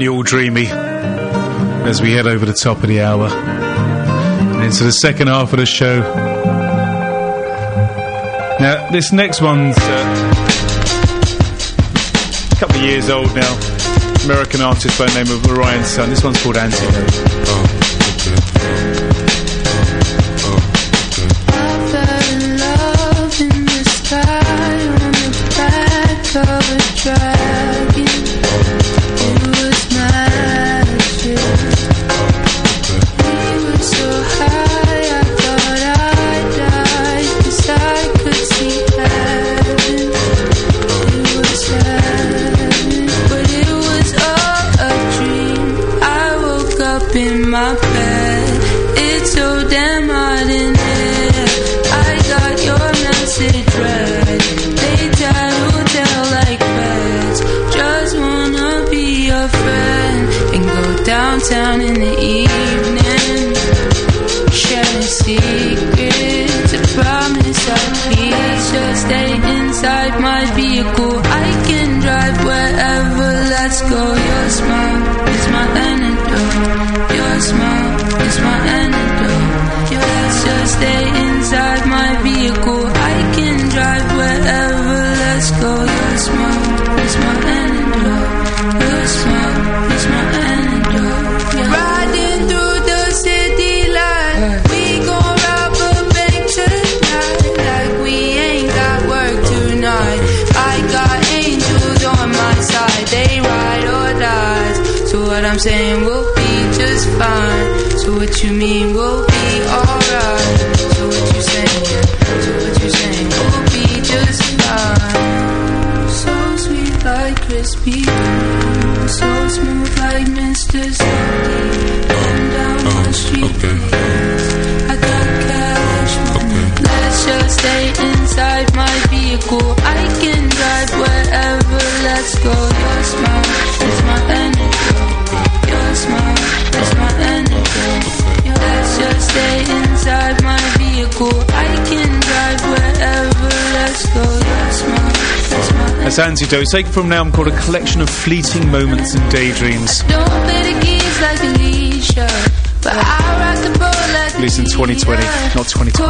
you all dreamy as we head over the top of the hour and into the second half of the show. Now, this next one's a couple of years old now. American artist by the name of Orion Sun. This one's called Antidote. Down in the evening, sharing secrets. I promise I'll please just stay inside my vehicle. I can drive wherever, let's go. Your smile is my antidote. Your smile is my antidote. Let's just stay inside my vehicle. I can drive wherever, let's go. Your smile is my antidote. Your smile is my antidote. Riding through the city light, we gon' rob a bank tonight. Like we ain't got work tonight. I got angels on my side, they ride or die. So what I'm saying, we'll be just fine. So what you mean, we'll be alright. So what you saying, so what you saying, we'll be just fine. So sweet like crispy, so smooth like Mr. Sunday. Down the street, I got cash money. Let's just stay inside my vehicle. I can drive wherever, let's go. Your smile is my antidote. Your smile is my antidote. Let's just stay inside my vehicle. I can drive wherever, let's go. Your smile is my antidote. That's Antidote, taken from an album called A Collection of Fleeting Moments and Daydreams. Don't play the games like Alicia, but I rock the boat like released in 2020, not 2022.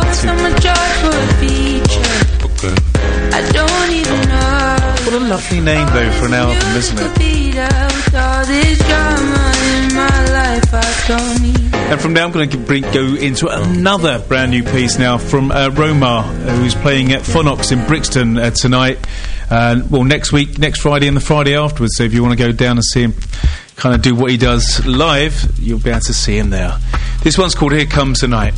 I don't even know. What a lovely name, though, for an album, isn't it? And from now, I'm going to go into another brand new piece now from Romar, who's playing at Phonox in Brixton tonight. Well, next week, next Friday, and the Friday afterwards. So if you want to go down and see him kind of do what he does live, you'll be able to see him there. This one's called Here Comes the Night.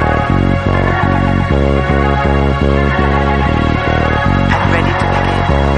I'm ready to begin.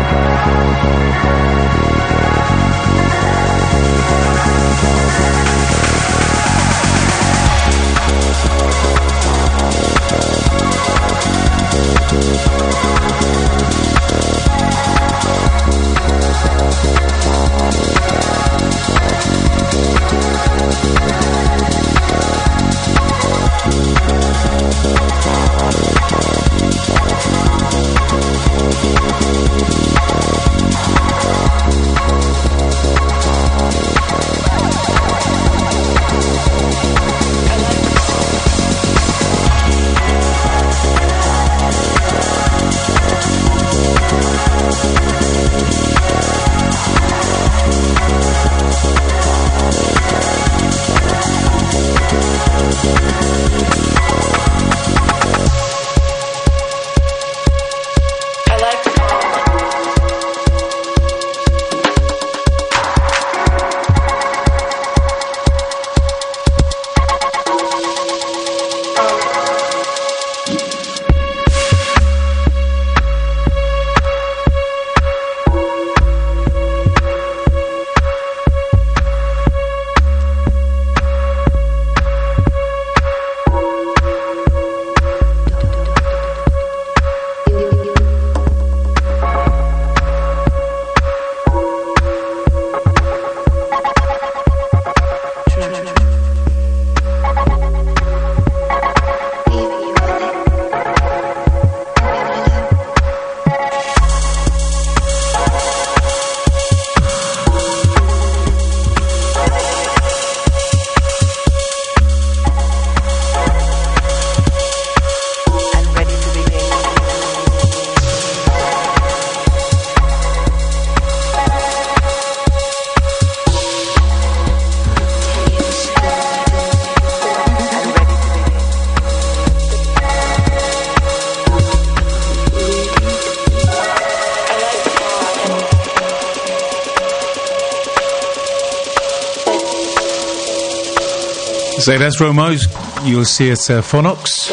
So that's Romo's. You'll see it at Phonox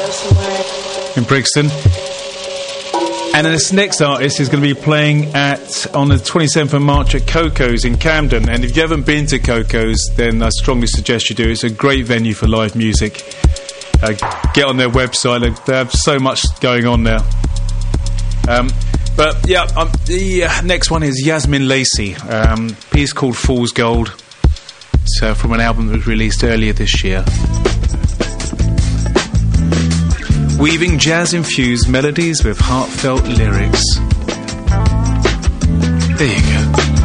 in Brixton. And then this next artist is going to be playing on the 27th of March at Coco's in Camden. And if you haven't been to Coco's, then I strongly suggest you do. It's a great venue for live music. Get on their website. They have so much going on there. But yeah, the next one is Yasmin Lacey. Piece called Fool's Gold. It's from an album that was released earlier this year. Weaving jazz-infused melodies with heartfelt lyrics. There you go.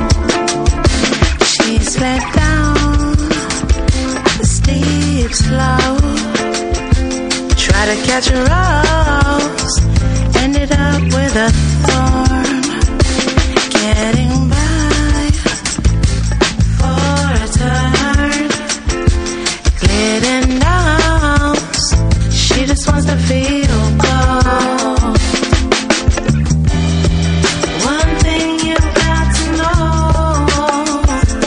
She slid down the steep slope, tried to catch a rose, ended up with a thorn. Getting by for a turn, glidden nose. She just wants to feel gold. One thing you got to know: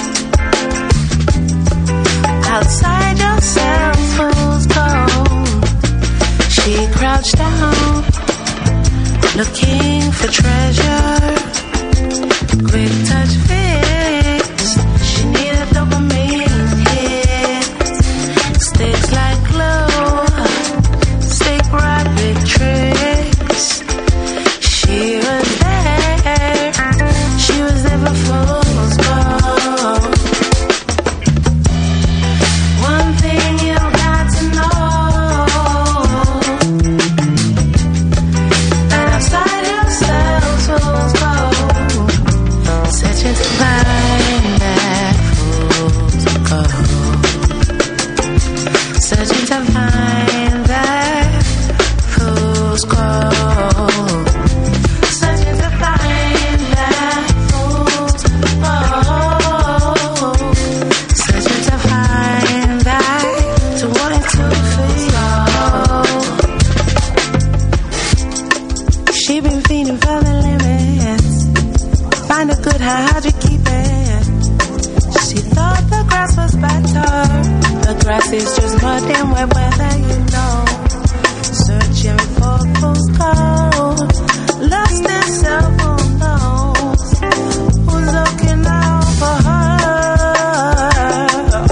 outside yourself, fool's gold. She crouched down, looking for treasure. Quick touch fix. She needed dopamine hits. Sticks like glue, stick right with tricks. She was there. She was there for fool's gold. One thing you got to know: that outside yourself, fool's gold. Searching to find that fool's gold. Searching to find that fool's gold. Searching to find that fool's gold. Searching to find that, to want to feel. She been feeding for the limits. Find a good how'd you keep it? She thought the grass was better. The grass is just mud and wet weather, you know. Searching for fool's gold. Lost herself, who knows? Who's looking out for her? Oh.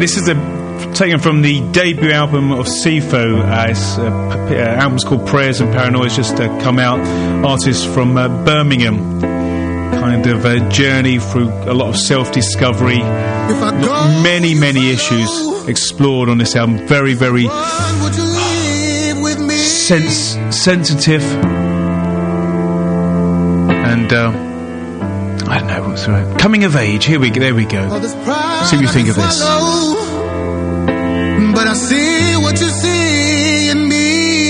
This is taken from the debut album of Sifo. Album's called Prayers and Paranoia. It's just come out. Artist from Birmingham. Kind of a journey through a lot of self-discovery. Many issues explored on this album. Very, very sensitive. And I don't know what's right. Coming of age. There we go. See what you think of this. But I see what you see in me.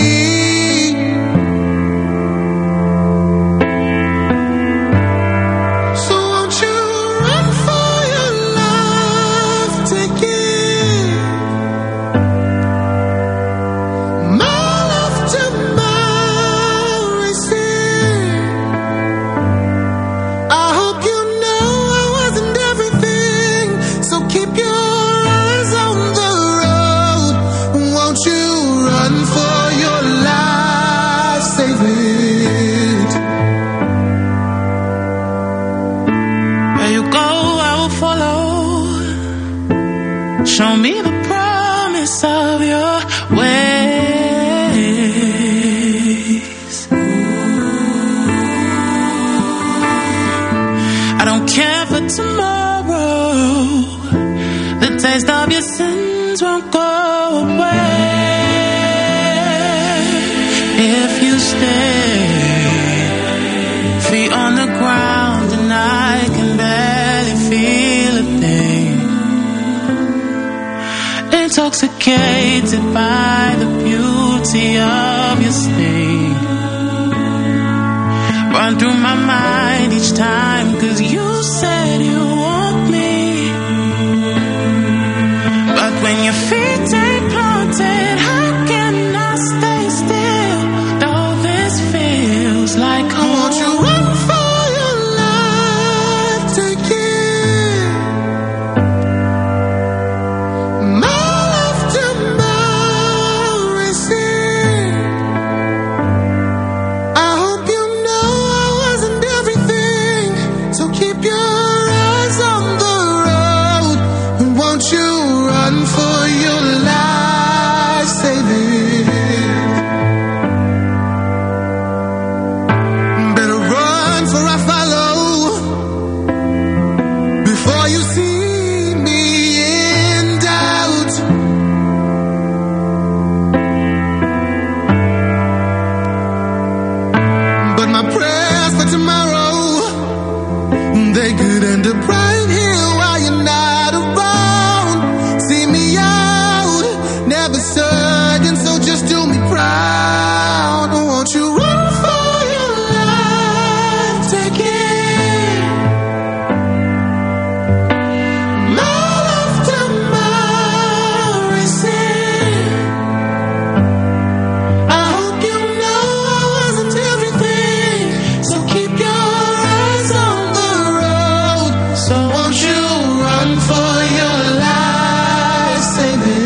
So won't you run for your life? Take it. Mile after mile racing. I hope you know I wasn't everything. So keep your eyes on the road. Won't you run for your life? Save it. Where you go, I will follow. Show me the promise of your ways. I don't care for tomorrow. The taste of your sins won't go away if you stay. Feet on the ground and I can barely feel a thing. Intoxicated by the beauty of your sting. Run through my mind each time, 'cause you said you want me. But when your feet ain't planted, how can I stay still? Though this feels like home. Won't you run for your life? Take it. Mile after mile racing. I hope you know I wasn't everything. So keep your eyes on the road. Won't you run for your life? Save it. Better run for I follow. Before you see me in doubt. But my prayers for tomorrow, they could end up right here while you're not around. See me out, never certain, so just do me proud. Won't you run for your life? Take it. Mile after mile racing. I hope you know I wasn't everything. So keep your eyes on the road. So won't you run for your life? Save it.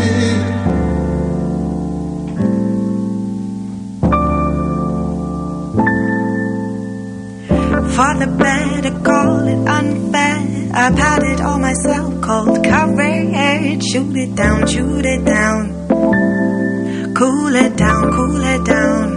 For the better, call it unfair. I've had it all myself, cold courage. Shoot it down, shoot it down. Cool it down, cool it down.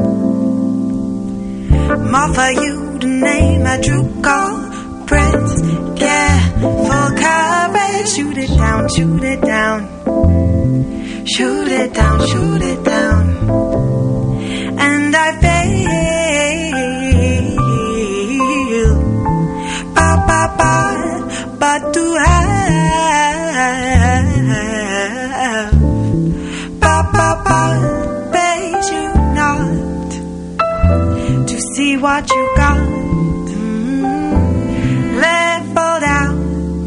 More for you to name a true culprit. Yeah, full courage. Shoot it down, shoot it down. Shoot it down, shoot it down. And I fail. Ba ba ba, but to have. Ba ba ba, pays you not to see what you got. Leveled out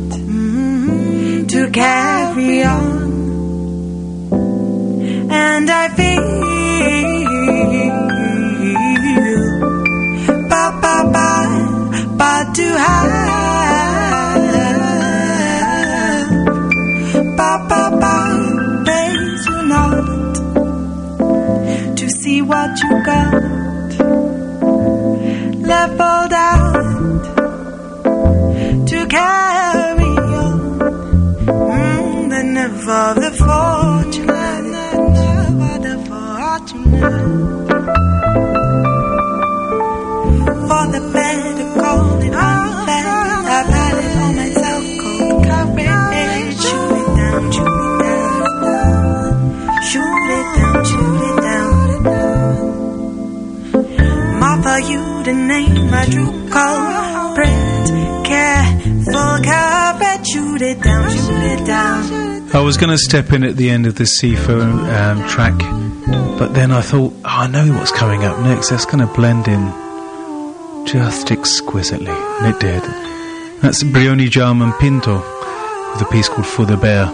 to carry on. And I feel ba ba ba, but to have ba ba ba, pays you not to see what you got. Leveled out to carry on. the bed to call it all that. I've had it on myself, cold courage. Shoot it down, shoot it down. Shoot it down, shoot it down. Martha, you the name I drew culprit. Careful courage. Shoot it down, shoot it down. I was going to step in at the end of the Seafoam track, but then I thought, I know what's coming up next. That's going to blend in just exquisitely, and it did. That's Brioni Jarman Pinto with a piece called For the Bear.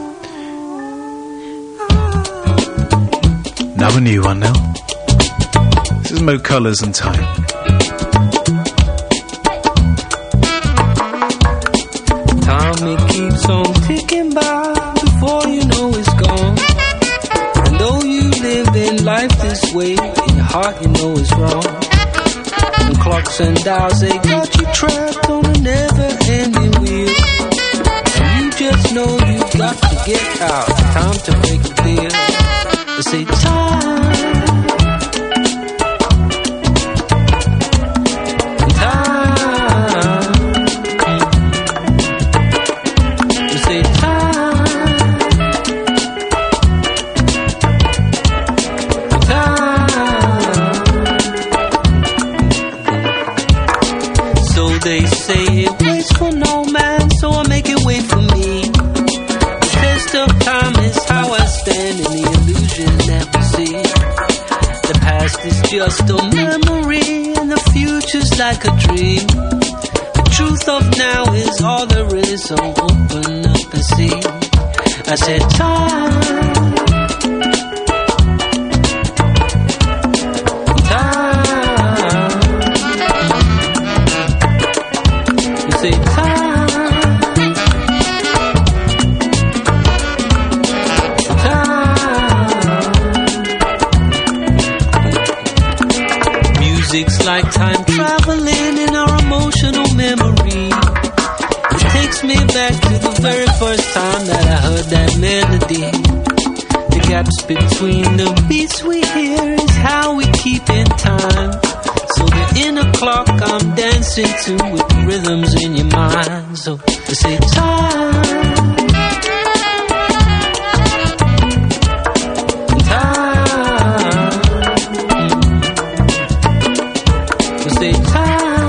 Another new one now. This is Mo Colours and Time. Time it keeps on ticking by. Before you know it's gone. And though you live in life this way, in your heart you know it's wrong. And clocks and dials, they got you trapped on a never-ending wheel. And you just know you've got to get out. Time to make a deal. They say time. They say it waits for no man, so I make it wait for me. The test of time is how I stand in the illusion that we see. The past is just a memory, and the future's like a dream. The truth of now is all there is, so open up and see. I said time. Say time. Music's like time traveling in our emotional memory. It takes me back to the very first time that I heard that melody. The gaps between the beats we hear is how we keep in time. So the inner clock I'm dancing to with the rhythms in your mind. So they say time. Time. They say time.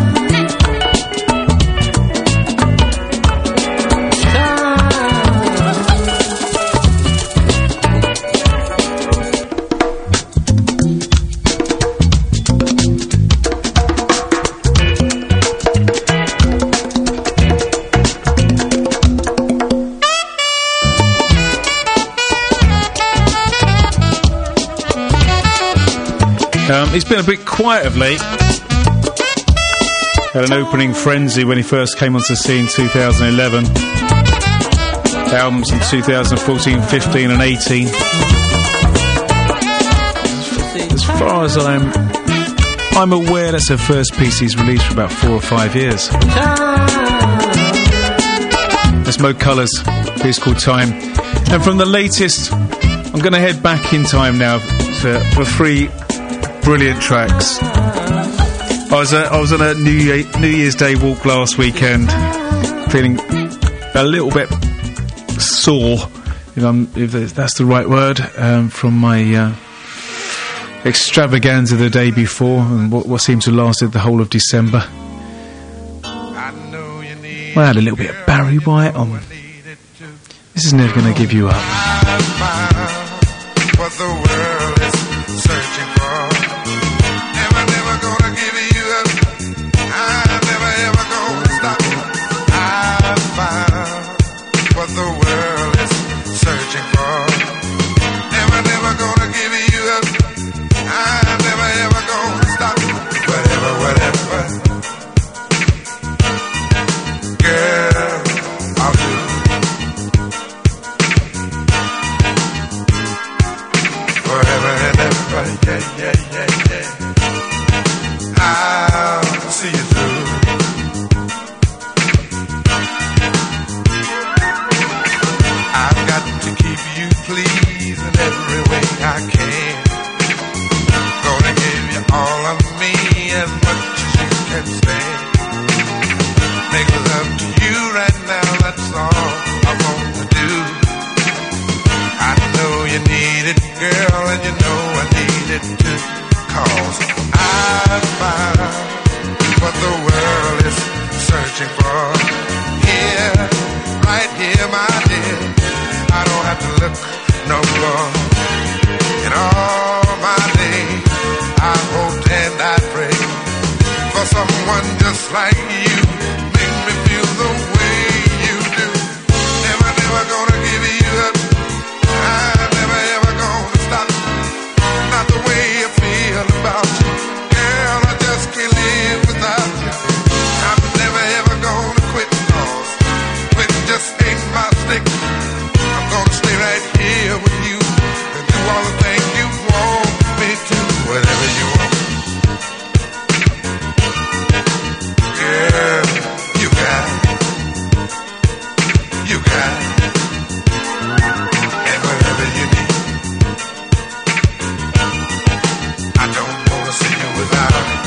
He's been a bit quiet of late. Had an opening frenzy when he first came onto the scene in 2011. Albums in 2014, 15 and 18. As far as I'm aware, that's the first piece he's released for about 4 or 5 years. That's Mo Colours, a piece called Time. And from the latest, I'm going to head back in time now for 3 brilliant tracks. I was on a New Year's Day walk last weekend, feeling a little bit sore, if that's the right word, from my extravaganza the day before and what seemed to have lasted the whole of December. I had a little bit of Barry White on. This is Never Gonna Give You Up. What the world is searching for. Never gonna give you up. I'm never ever gonna stop. I found what the world is searching for. Never gonna give you up. I'm never ever gonna stop. Whatever. Girl, I'll do. can stand. Make love to you right now, that's all I want to do. I know you need it, girl, and you know I need it too. 'Cause I found what the world is searching for. Here, right here, my dear, I don't have to look no more. In all my days, I hoped and I prayed for someone just like you. Make me feel the way you do. Never, never gonna give you up. I'm never, ever gonna stop. Not the way I feel about you. Girl, I just can't live without you. I'm never, ever gonna quit, 'cause quitting just ain't my stick. I'm gonna stay right here with you and do all the things you want me to. Whatever you want. Girl, you got it. You got it. And whatever you need. I don't wanna see you without it.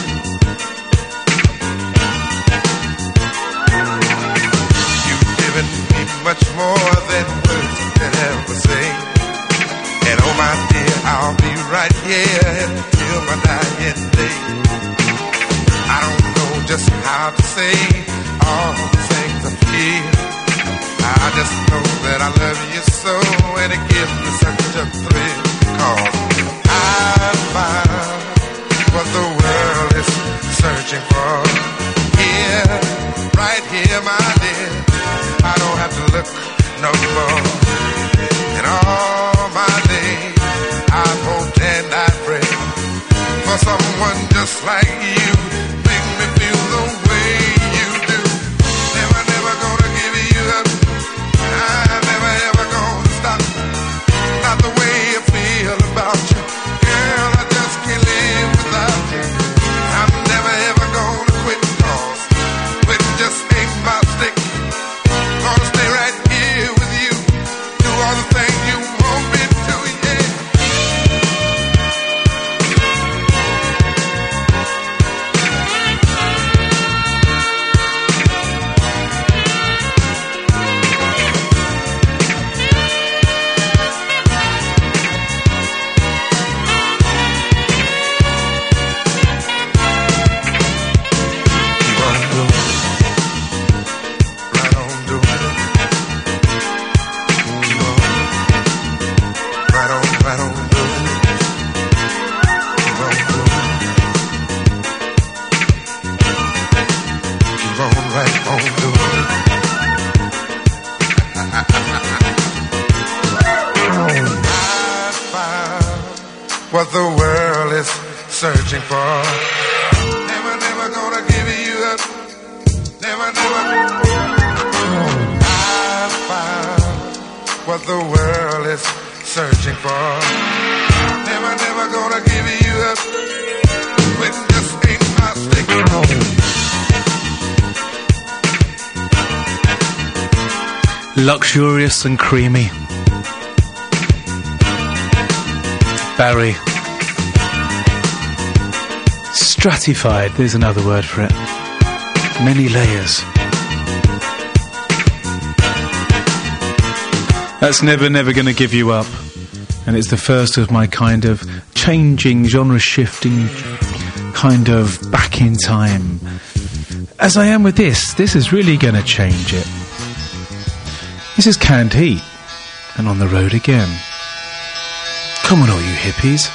You've given me much more than words can ever say. And oh my dear, I'll be right here until my dying day. I don't know just how to say all the things I feel. I just know that I love you so, and it gives me such a thrill. 'Cause I found what the world is searching for. Here, right here, my dear, I don't have to look no more. In all my days, I've hoped and I prayed for someone just like you. Make me feel the way you do. Never, never gonna give you up. I'm never, ever gonna stop. Not the way I feel about you. Girl, I just can't live without you. I'm never, ever gonna quit, 'cause quitting just ain't my stick. Gonna stay right here with you. Do all the things you want me to, yeah. What the world is searching for. Never, never gonna give you up. Never, never. I found what the world is searching for. Never, never gonna give you up. When just ain't my stick. Luxurious and creamy. Barry. Stratified, there's another word for it. Many layers. That's Never, Never Gonna Give You Up. And it's the first of my kind of changing, genre-shifting, kind of back in time. As I am with this is really gonna change it. This is Canned Heat, and On the Road Again. Come on, all you hippies.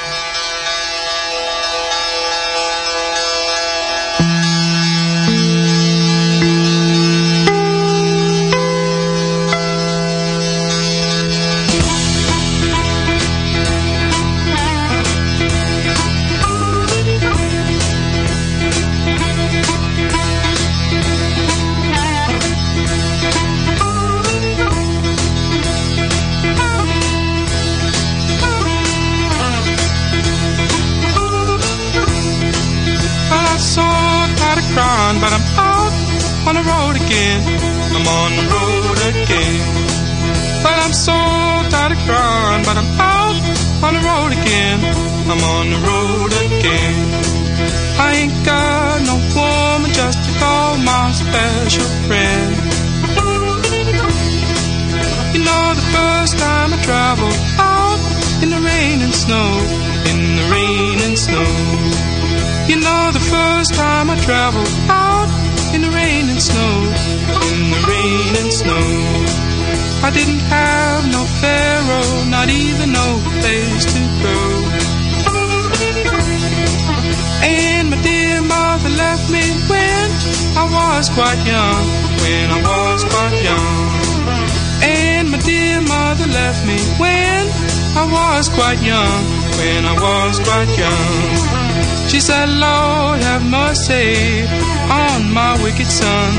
But I'm out on the road again. I'm on the road again. But I'm so tired of crying. But I'm out on the road again. I'm on the road again. I ain't got just to call my special friend. You know, the first time I traveled out in the rain and snow, in the rain and snow. You know, the first time I traveled out in the rain and snow, in the rain and snow. I didn't have no pharaoh, not even no place to go. And my dear mother left me when I was quite young, when I was quite young. And my dear mother left me when I was quite young, when I was quite young. She said, Lord, have mercy on my wicked son.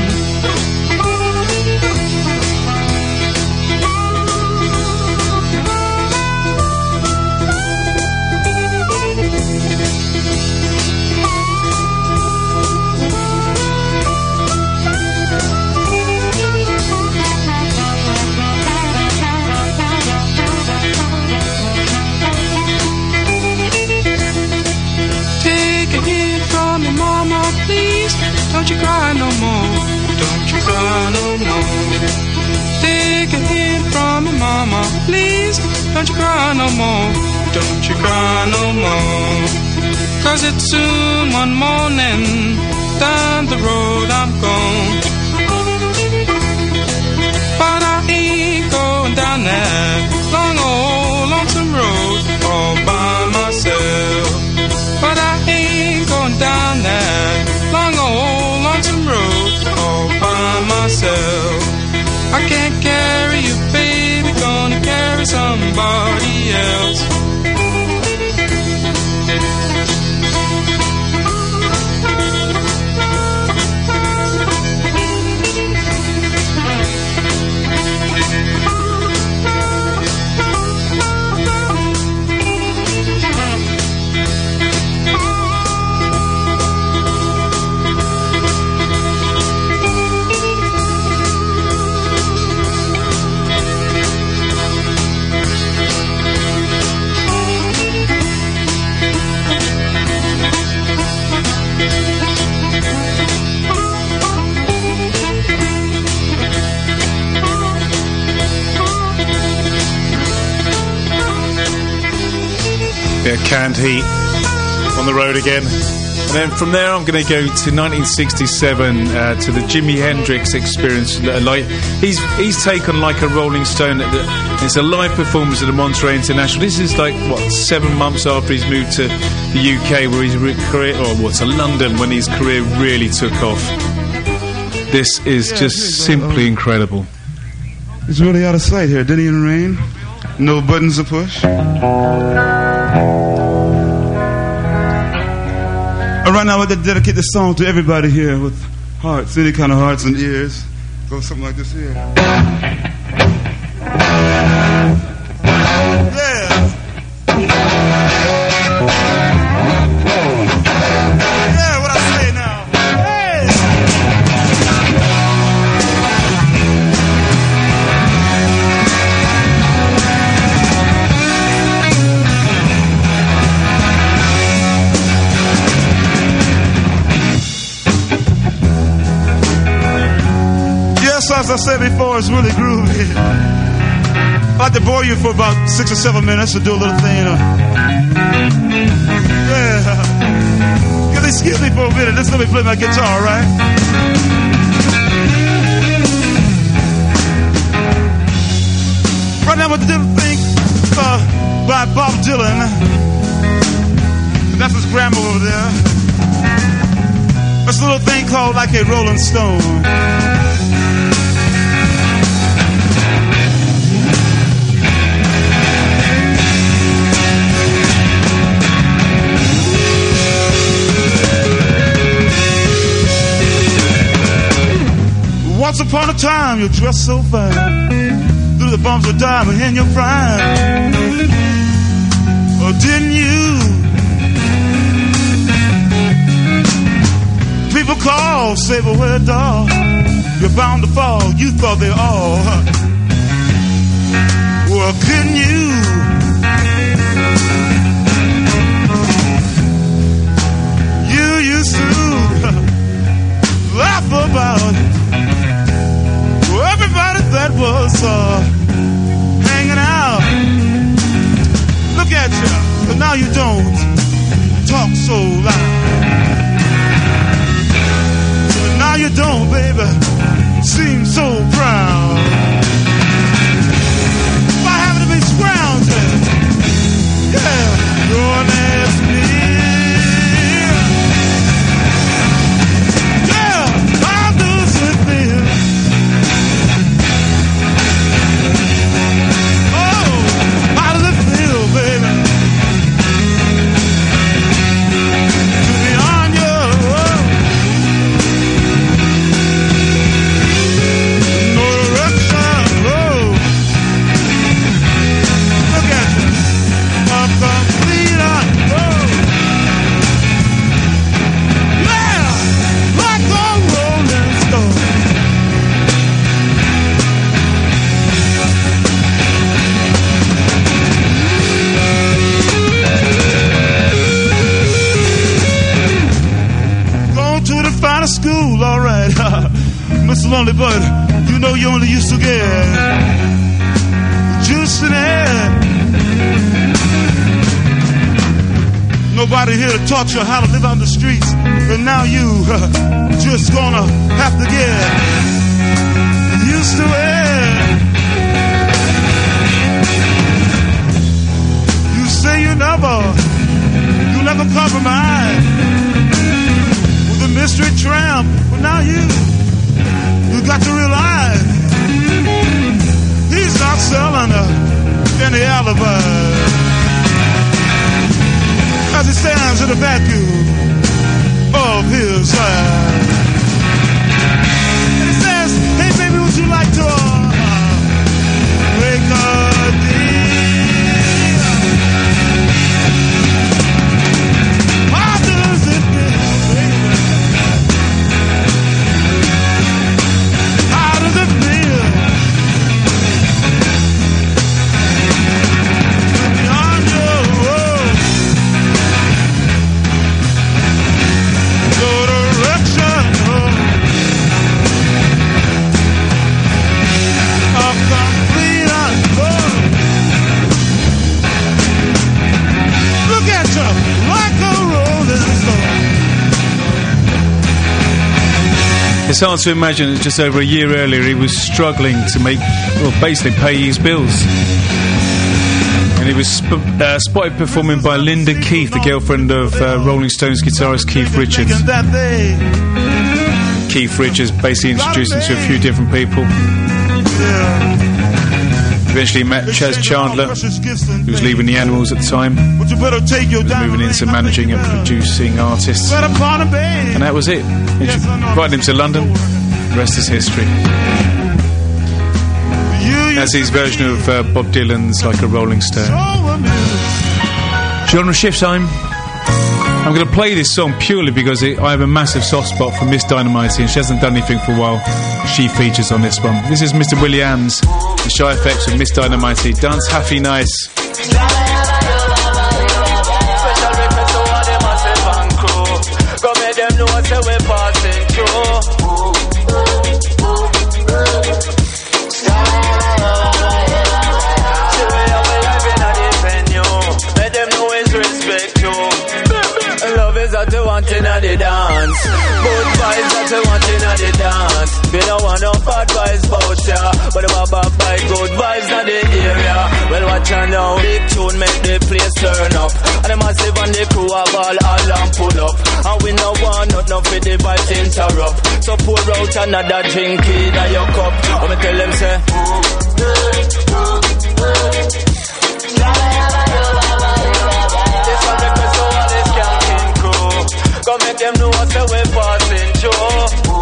Don't you cry no more, don't you cry no more. Take a hint from me, mama, please. Don't you cry no more, don't you cry no more. 'Cause it's soon one morning, down the road I'm gone. But I ain't going down that long old lonesome road all by myself. But I ain't going down that long old lonesome road all by myself. I can't carry you, baby, gonna carry somebody else. Yeah, Canned Heat on the road again. And then from there I'm going to go to 1967 to the Jimi Hendrix Experience. Like he's taken like a Rolling Stone. It's a live performance at the Monterey International. This is like, what, 7 months after he's moved to the UK, where his career, to London, when his career really took off. This is just simply incredible. It's really out of sight here. Diddy and Rain. No buttons to push. Right now, I'd like to dedicate this song to everybody here with hearts, any kind of hearts and ears. Go something like this here. Yeah. Yeah, what I say now. Hey. As I said before, it's really groovy. I'd like to bore you for about 6 or 7 minutes to do a little thing. Yeah. Excuse me for a minute. Let's let me play my guitar, right? Right now, what the little thing by Bob Dylan. That's his grandma over there. That's a little thing called Like a Rolling Stone. Once upon a time, you dressed so fine, through the bumps of diamond in your prime. Or didn't you? People call, say, but where, dog? You're bound to fall. You thought they all. Well, couldn't you? You used to was hanging out. Look at you, but now you don't talk so loud. But now you don't, baby, seem so proud. If I happen to be scrounging, yeah, don't ask me. Yeah, how does it feel? Oh, how does it feel, baby? To be on your own. No direction, oh. Look at you. I'm complete on road. Yeah, like a rolling stone. Going to the finest school, all right. Mr. Lonely Bud, you know you only used to get juice in it. Nobody here to taught you how to live on the streets, but now you just gonna have to get used to it. You say you never compromise with a mystery tramp, but now you got to realize he's not selling any alibi. As he stands in the vacuum of his life. And he says, hey baby, would you like to make a deal? How does it feel, baby? How does it feel? To be on your road. No direction, of complete unknown. Look at you, like a rolling stone. It's hard to imagine that just over a year earlier he was struggling to basically pay his bills. And he was spotted performing by Linda Keith, the girlfriend of Rolling Stones guitarist Keith Richards. That day, Keith Richards basically introduced him to a few different people. Eventually met Chaz Chandler, who was leaving the Animals at the time, but you better take your moving into managing and producing artists. And that was it. He invited him to London. The rest is history. That's his version of Bob Dylan's Like a Rolling Stone. Genre shift time. I'm going to play this song purely because I have a massive soft spot for Miss Dynamite, and she hasn't done anything for a while. She features on this one. This is Mr. Williams, the Shy Effects with Miss Dynamite. Dance Happy Nice. Inna the dance, good vibes that we want inna the dance. We don't want no bad vibes bout ya, but them a bad by good vibes in the area. Well, watch ya now, big tune make the place turn up, and the massive and the crew have all and pull up. And we no want nothing for the vibes interrupt. So pour out another drink inna your cup. Let me tell them say. This one request so all this can't crew. Go make them know what we're passing through.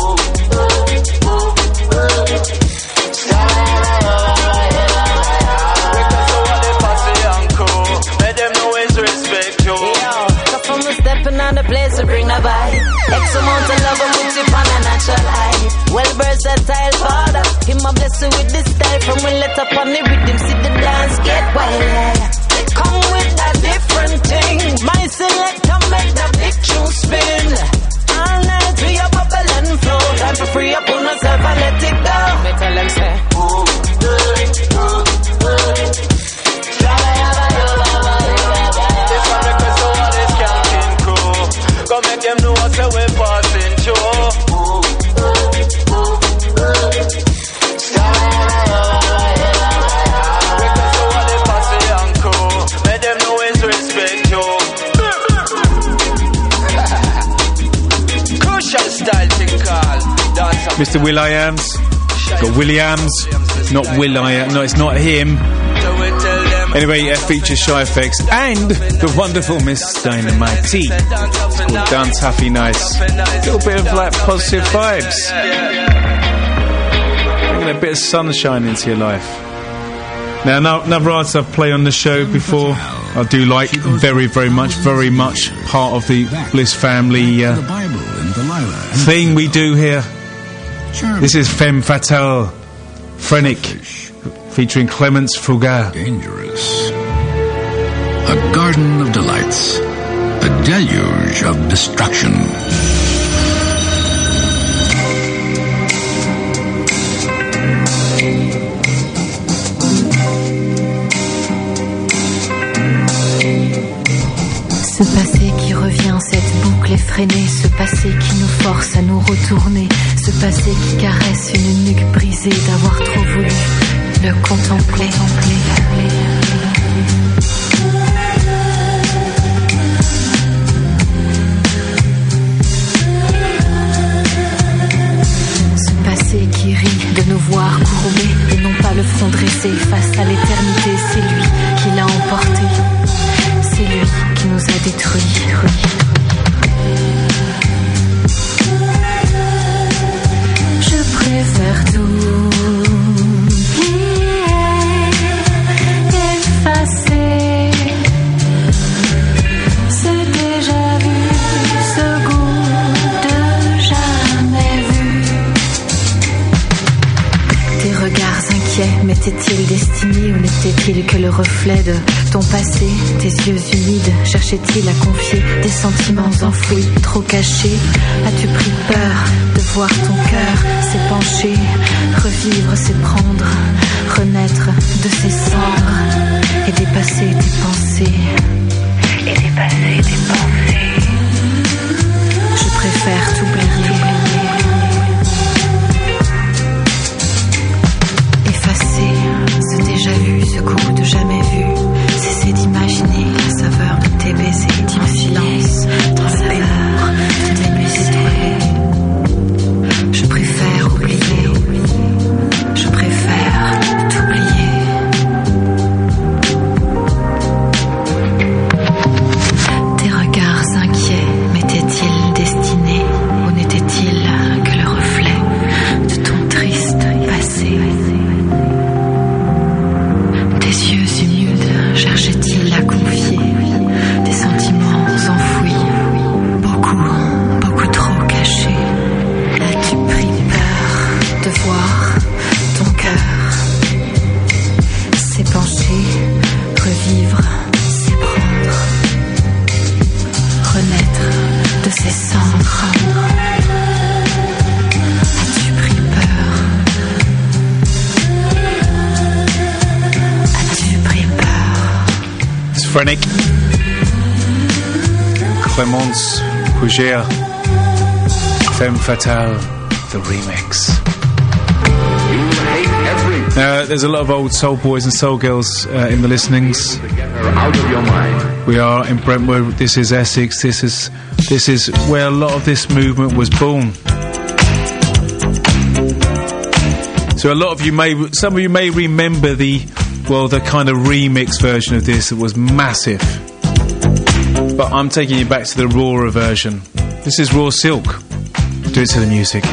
Because so what they passing and crew. Make them know it's respect you. So from the stepping on the place to bring the vibe. X amount of love and put it on a natural eye. Well versatile father. Him a bless you with this style. From when let up on the rhythm. See the dance get wild. They come with a different thing. My selector make the big tune spin. All night we style thing called dance. Mr. Will.i.ams. Got Williams, not Will.i.am. No, it's not him. Anyway, it features Shy FX and the wonderful Miss Dynamite T. It's called Dance Happy Nice. A little bit of like positive vibes. Bringing a bit of sunshine into your life. Now, another artist I've played on the show before, I do like very, very much part of the Bliss family thing we do here. This is Femme Fatale, Phrenic, featuring Clemence Fugard. Dangerous. A garden of delights. A deluge of destruction. Ce passé qui revient, cette boucle effrénée, ce passé qui nous force à nous retourner, ce passé qui caresse une nuque brisée d'avoir trop voulu le contempler. Ce passé qui rit de nous voir courbés et non pas le front dressé face à l'éternité, c'est lui qui l'a emporté. C'est lui qui nous a détruits. Je préfère tout effacer. C'est déjà vu, ce goût de jamais vu. Tes regards inquiets m'étaient-ils destinés ou n'étaient-ils que le reflet de ton passé? Tes yeux humides cherchaient-ils à confier des sentiments enfouis, trop cachés? As-tu pris peur de voir ton cœur s'épancher? Revivre, c'est prendre, renaître de ses cendres et dépasser tes pensées. Je préfère t'oublier. Effacer ce déjà vu, ce goût de jamais vu. Cesser d'imaginer la saveur de tes baisers, d'imaginer dans la pénombre de tes baisers. Je préfère oublier. Je préfère t'oublier. Tes regards inquiets m'étaient-ils destinés ou n'étaient-ils que le reflet de ton triste passé? Tes yeux humides cherchaient-ils à confier des sentiments enfouis, beaucoup trop cachés? As-tu pris peur de voir ton cœur s'épancher, revivre, s'éprendre, renaître de ses cendres? As-tu pris peur? As-tu pris peur? It's Phrenic. Clemence Fugard. Femme Fatale, the remix. There's a lot of old soul boys and soul girls in the listenings. We are in Brentwood. This is Essex. This is where a lot of this movement was born. So some of you may remember the kind of remix version of this that was massive. But I'm taking you back to the rawer version. This is Raw Silk. Do it to the music.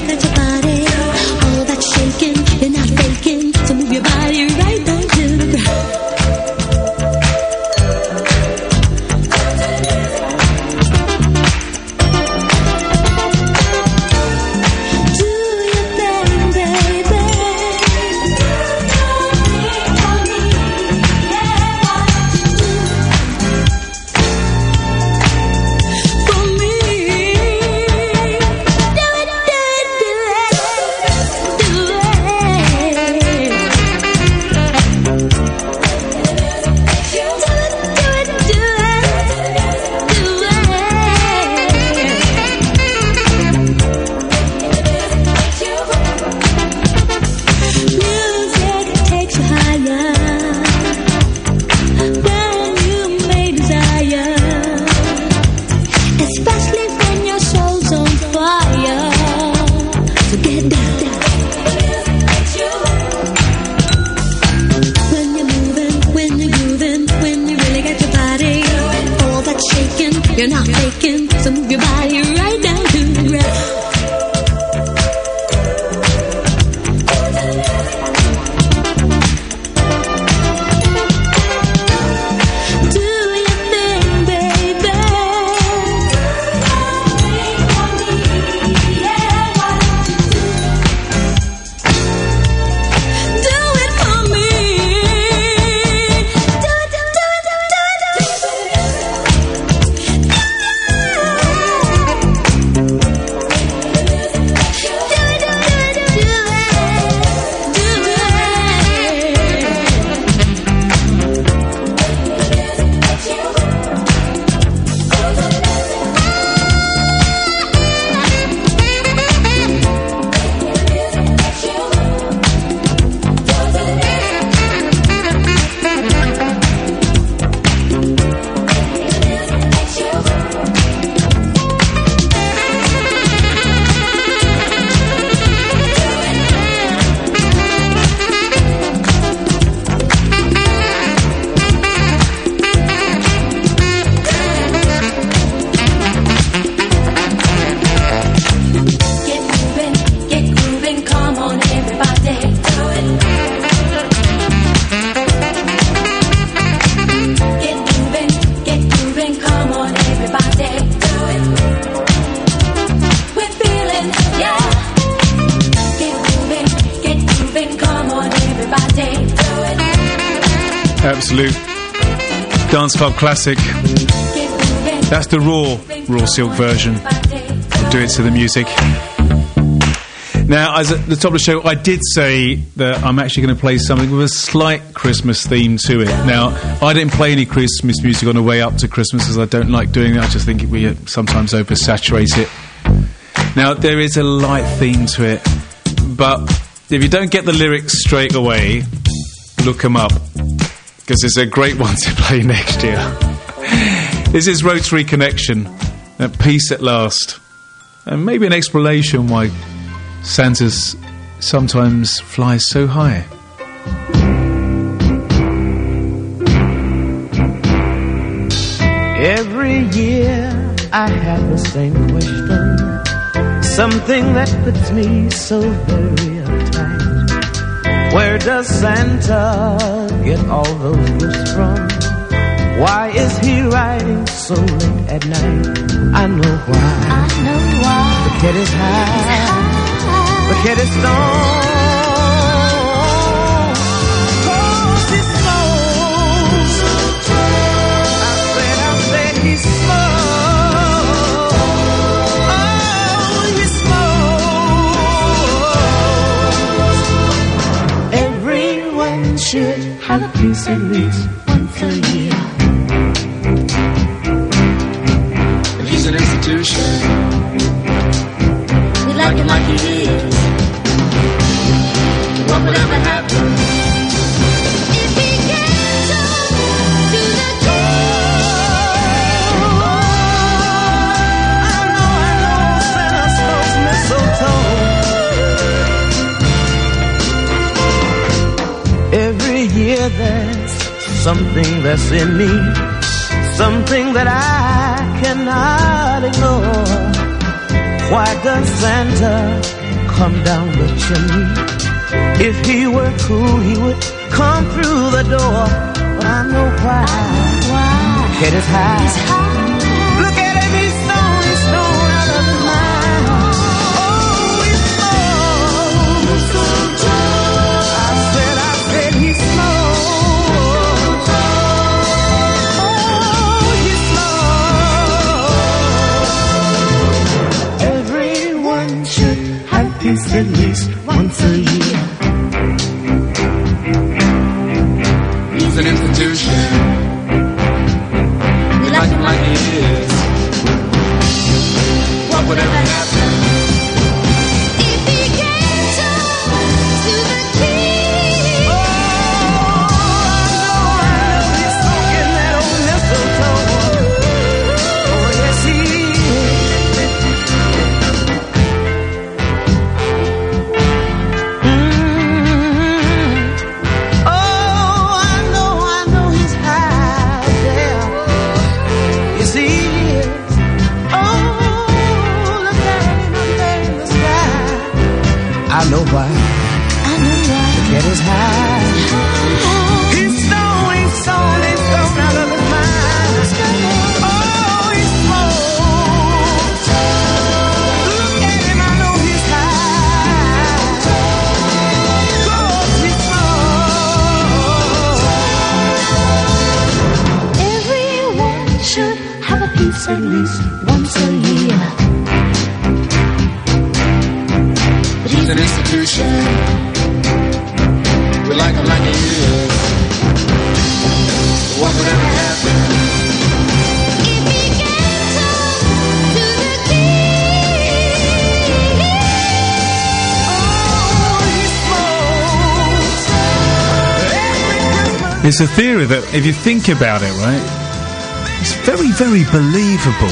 You're not faking, so move your body right down to the ground. You're not faking, so move your body right down to the ground. Absolute dance club classic. That's the raw silk version. I'll do it to the music. Now, as at the top of the show, I did say that I'm actually going to play something with a slight Christmas theme to it. Now, I didn't play any Christmas music on the way up to Christmas, as I don't like doing it. I just think we sometimes oversaturate it. Now, there is a light theme to it, but if you don't get the lyrics straight away, look them up, because it's a great one to play next year. This is Rotary Connection, Peace at Last, and maybe an explanation why Santa sometimes flies so high. Every year I have the same question, something that puts me so very uptight. Where does Santa get all those gifts from? Why is he riding so late at night? I know why. The kid is high. The kid is stoned. 'Cause he smokes. I said he smokes. Oh, he smokes. Everyone should have a piece at least once a year. He's an institution. We like him like he is. What would ever happen if he gets up to the Santa smokes mistletoe. Every year there's something that's in me, something that I cannot ignore. Why does Santa come down the chimney? If he were cool, he would come through the door. But I know why. The kid is high. Look at him, he's stoned out of his mind. Oh, he smokes. I said he smokes. Oh, he smokes. Everyone should have peace at least once a year. He's an institution. We like him like he is. What would ever happen if he gets up at least once a year. But he's an institution. We like him like he is. What would ever happen? It's a theory that, if you think about it, right, it's very, very believable.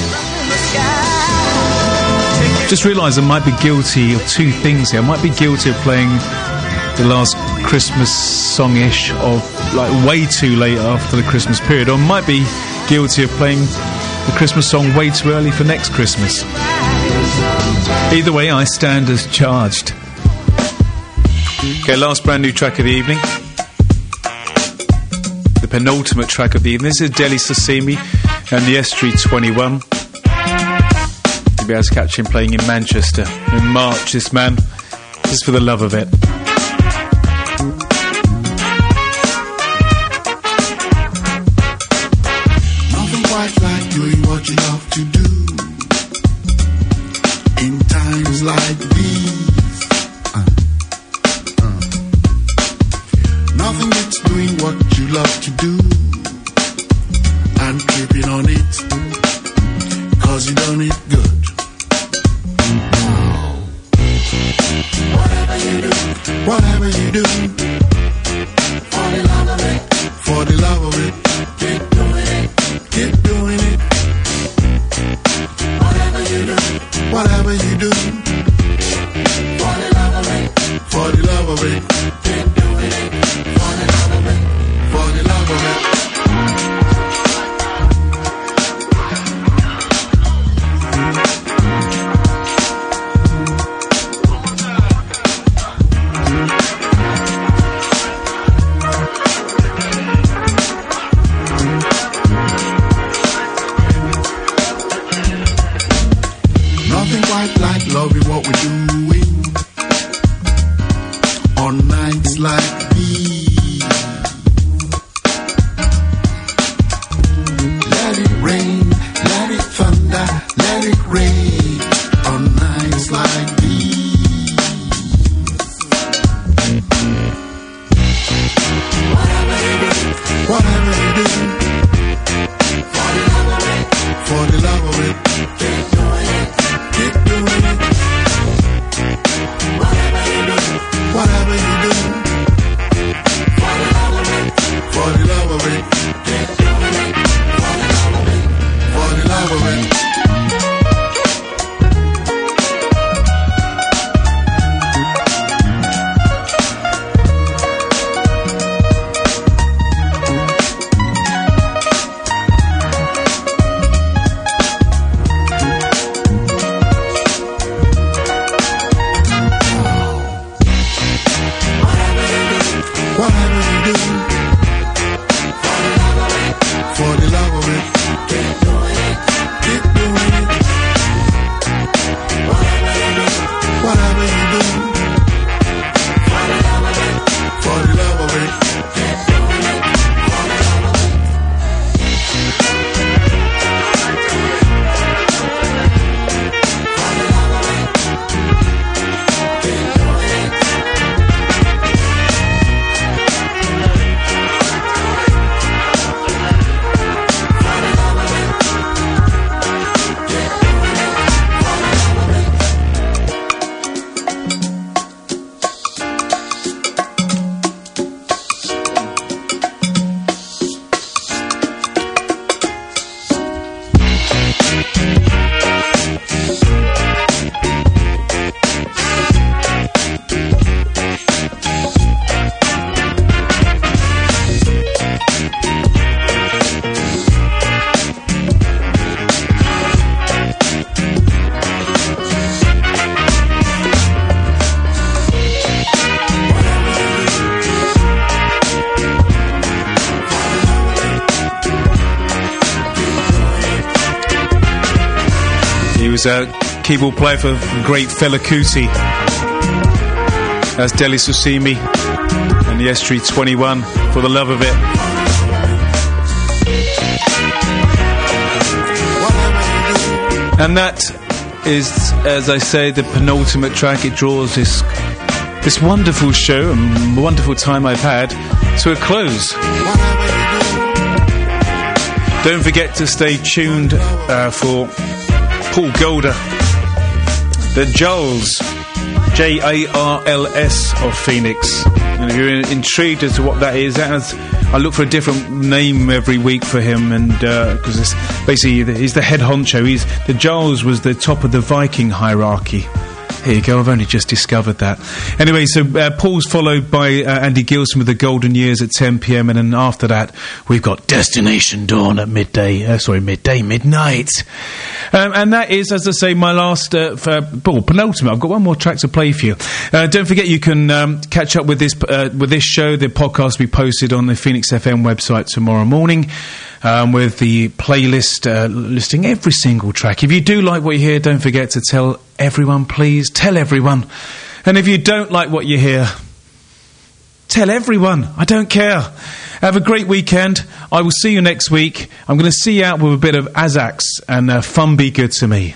Just realise I might be guilty of two things here. I might be guilty of playing the last Christmas song-ish of, like, way too late after the Christmas period, or I might be guilty of playing the Christmas song way too early for next Christmas. Either way, I stand as charged. Okay, last brand new track of the evening. The penultimate track of the evening. This is Deli Sosimi and the S321. You'll be able to catch him playing in Manchester in March, this man. This is For the Love of It. Nothing quite like doing what you love to do in times like these. Nothing beats doing what you love to do and keeping on it, 'cause you done it good. Whatever you do, for the love of it, for the love of it, keep doing it, keep doing it. Whatever you do, whatever you do, for the love of it, for the love of it, keep doing it, for the love of it, for the love of it. Nothing quite like loving what we're doing on nights like these. Let it rain, let it thunder, let it rain on nights like these. Whatever you do, for the love of it, for the love of it, keep doing it, keep doing it. Whatever you do, whatever you do, for the love of it, for the love of it, keep doing it, for the love of it, for the love of it. Whatever you do, for the love of it, keep doing it, keep doing it. Whatever you do, whatever you do, for the love of it, for the love of it, keep doing it, for the love of it. For the love of it, keep doing it. A keyboard player for great Fela Kuti. That's Deli Sosimi and the S321, For the Love of It. Whatever And that is, as I say, the penultimate track. It draws this wonderful show and wonderful time I've had to a close. Don't forget to stay tuned for Paul Golder, the Jarls, Jarls of Phoenix. And if you're intrigued as to what that is, I look for a different name every week for him, and because it's basically he's the head honcho. The Jarls was the top of the Viking hierarchy. Here you go, I've only just discovered that. Anyway, so Paul's followed by Andy Gilson with the Golden Years at 10 p.m. and then after that we've got Destination Dawn at midnight. And that is, as I say, my last penultimate. I've got one more track to play for you. Don't forget you can catch up with this show. The podcast will be posted on the Phoenix FM website tomorrow morning. With the playlist listing every single track. If you do like what you hear, don't forget to tell everyone, please. Tell everyone. And if you don't like what you hear, tell everyone. I don't care. Have a great weekend. I will see you next week. I'm going to see you out with a bit of Azax and Fun Be Good to Me.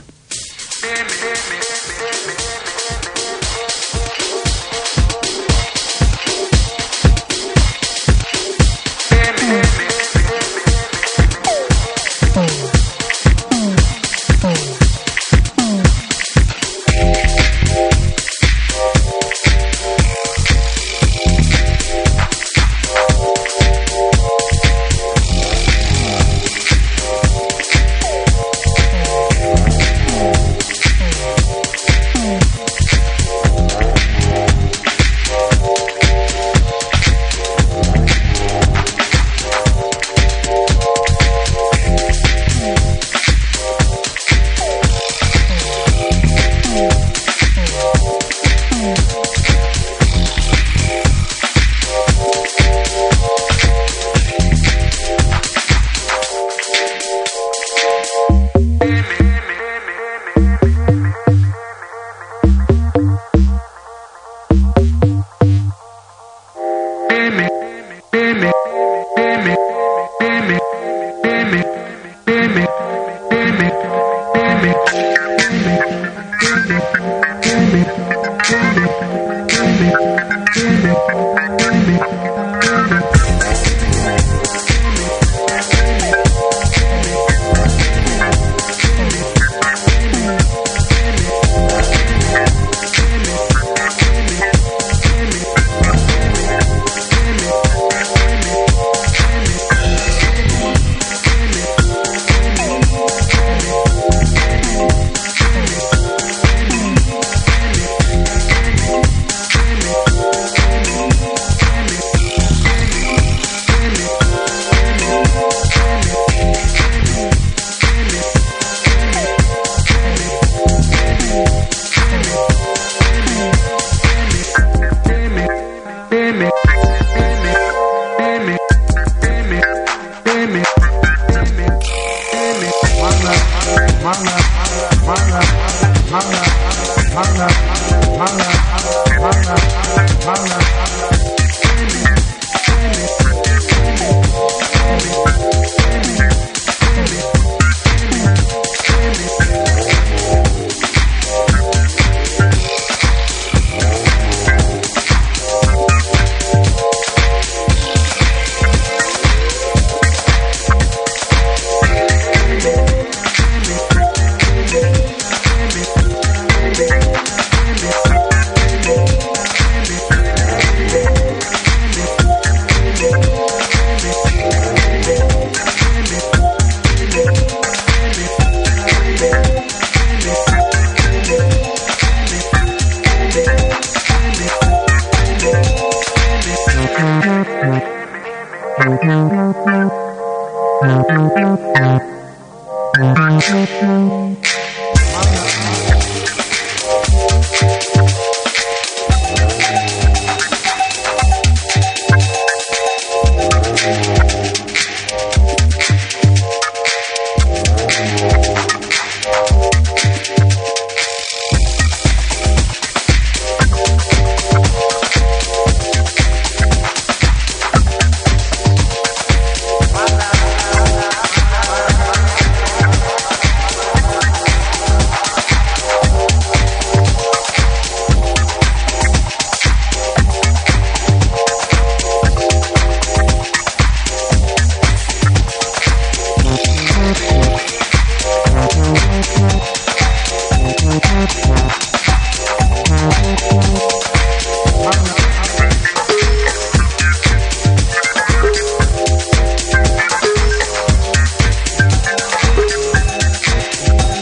Thank you.